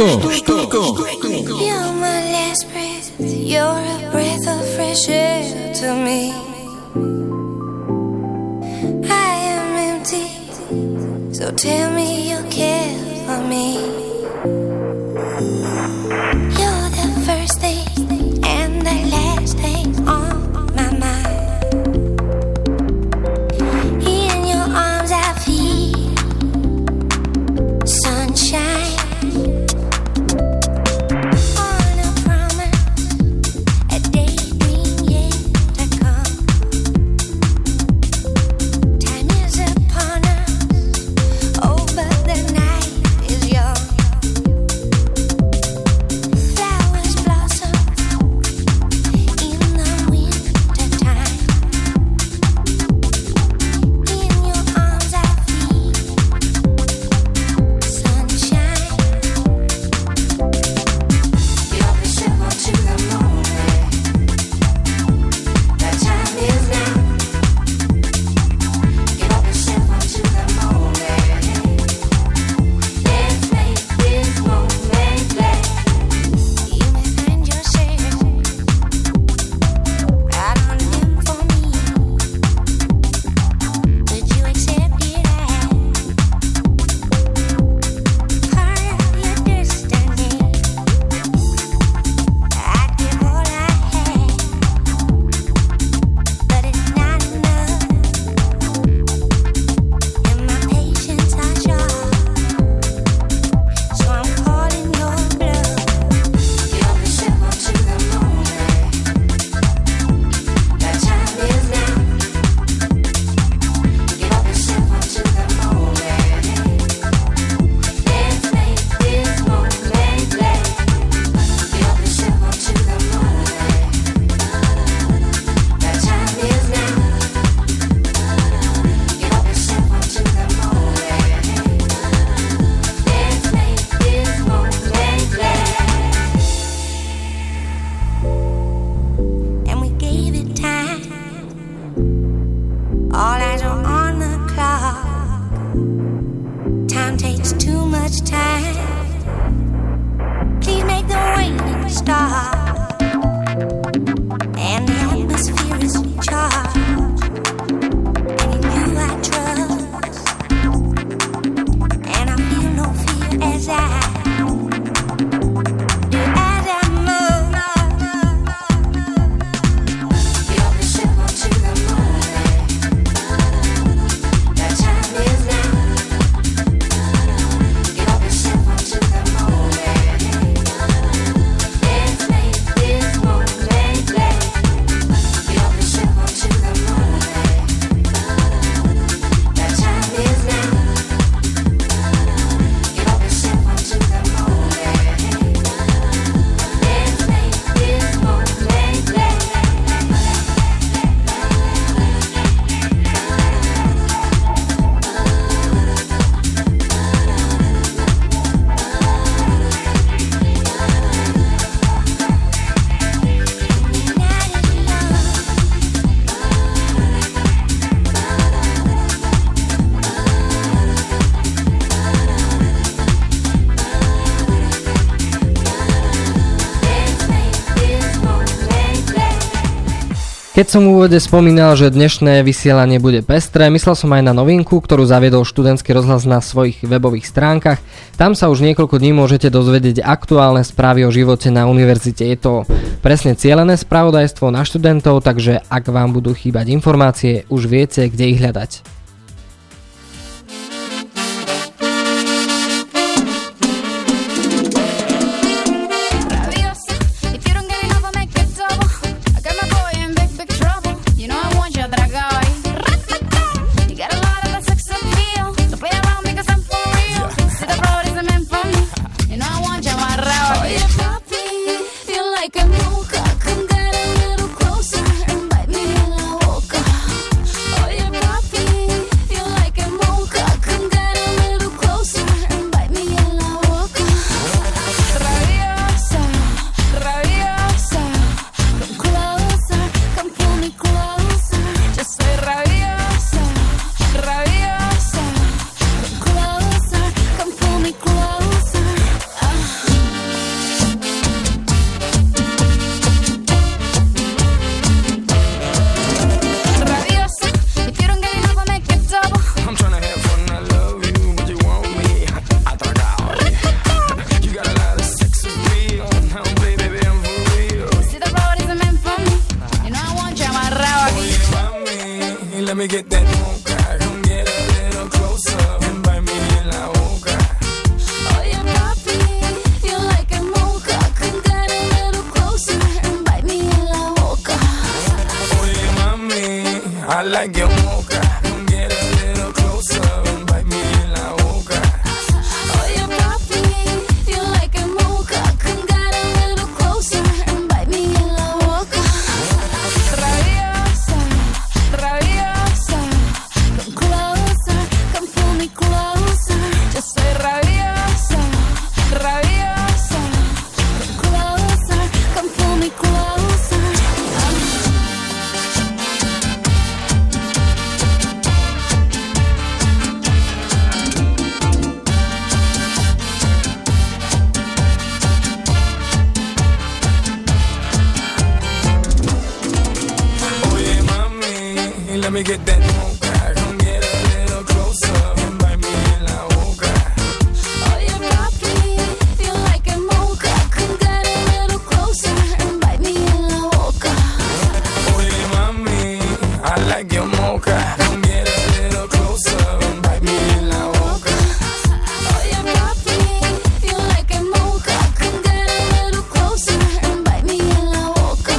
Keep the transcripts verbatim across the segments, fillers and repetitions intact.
Štúrko, Štúrko. You're my last breath, you're a breath of fresh air to me. I am empty, so tell me you care for me. You're the first thing and the last thing on my mind. In your arms I feel sunshine. Keď som v úvode spomínal, že dnešné vysielanie bude pestré, myslel som aj na novinku, ktorú zaviedol študentský rozhlas na svojich webových stránkach. Tam sa už niekoľko dní môžete dozvedieť aktuálne správy o živote na univerzite. Je to presne cielené spravodajstvo na študentov, takže ak vám budú chýbať informácie, už viete, kde ich hľadať. Oye papi, let me get that mocha. Come get a little closer and bite me in la boca. Oye papi, you like a mocha. Come get a little closer and bite me in la boca. Oye mami, I like your mocha. Come get a little closer and bite me in la boca. Oye papi, you like a mocha. Come get a little closer and bite me in la boca. Rabiosa, rabiosa, come closer, come pull me closer. Yo soy rabiosa, rabiosa, come closer, come pull me closer. Oye mami, let me get that mocha. Come get a little closer and bite me in la boca. Oye papi, you like a mocha. Come get a little closer and bite me in la boca. Oye mami, I like your mocha. Come get a little closer and bite me in la boca. Oye papi, you like a mocha. Come get a little closer and bite me in la boca.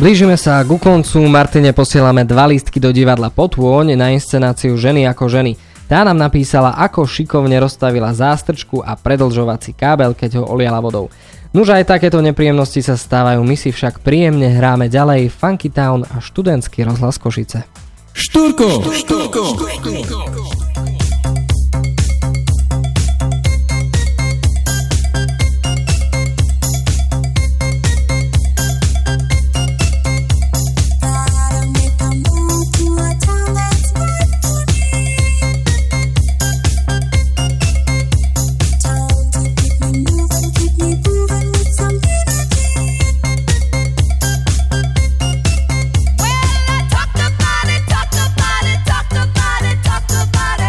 Blížime sa ku koncu, Martine posielame dva lístky do divadla Potôň na inscenáciu Ženy ako ženy. Tá nám napísala, ako šikovne rozstavila zástrčku a predlžovací kábel, keď ho oliala vodou. Nuž aj takéto nepríjemnosti sa stávajú, my si však príjemne hráme ďalej Funky Town a študentský rozhlas Košice. Štúrko! Štúrko! Štúrko! Talk about it, talk about it, talk about it.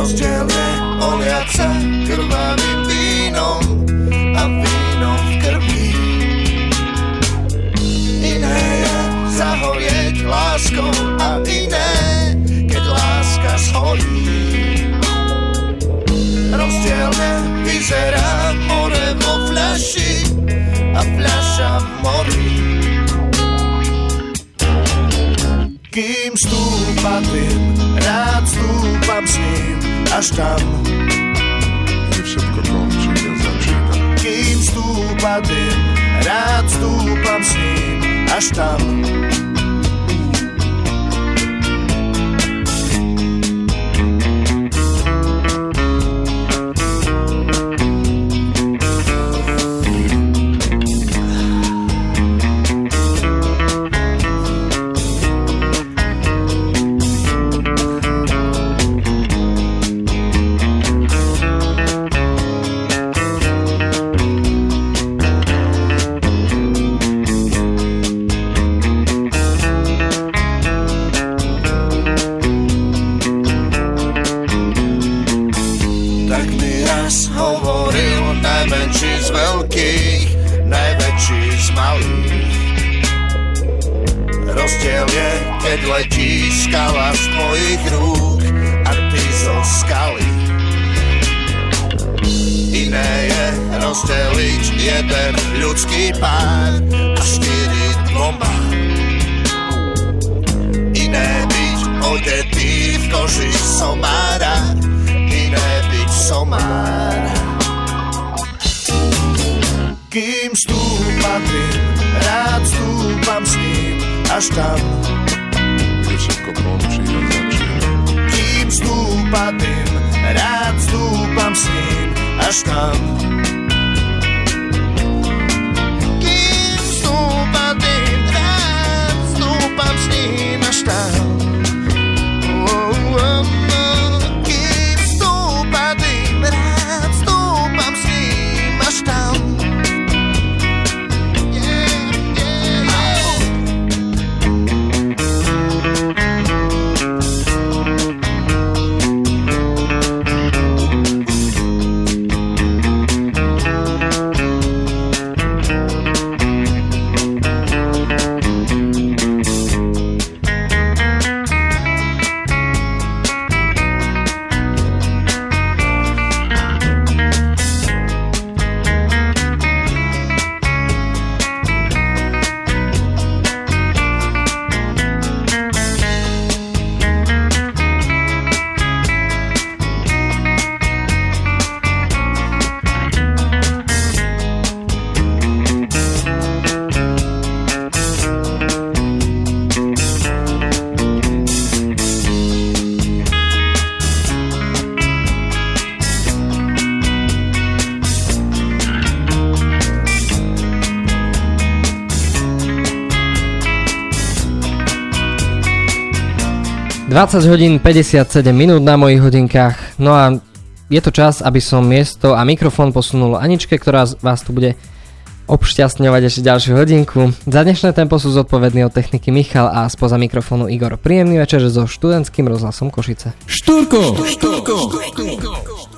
rozdielne oliace krvavým vínom a vínom v krvi. Iné je zahorieť láskou a iné, keď láska zhorí. Rozdielne vyzerá more vo fľaši a fľaša v mori. Kým stúpa dym, rád stúpam s ním až tam, kde všetko končí a začína. Kým stúpa dym, rád stúpam s ním až tam. Rozdiel je, keď letí skala z tvojich rúk a ty zo skaly. Iné je rozdeliť jeden ľudský pár a štyri dvoma. Iné byť odetý v koži somára, iné byť somár. Kým stúpa dym, rád stúpam s ním až tam, kde všetko končí a začína. Kým stúpa dym, rád stúpam s ním až tam. Kým stúpa dym, rád stúpam s ním až tam. Oh, oh, oh. Kým stúpa dym, rád stúpam s ním až tam. dvadsať hodín päťdesiatsedem minút na mojich hodinkách, no a je to čas, aby som miesto a mikrofón posunul Aničke, ktorá vás tu bude obšťastňovať ešte ďalšiu hodinku. Za dnešné tempo sú zodpovední od techniky Michal a spoza mikrofónu Igor. Príjemný večer so študentským rozhlasom Košice. Štúrko! Štúrko! Štúrko!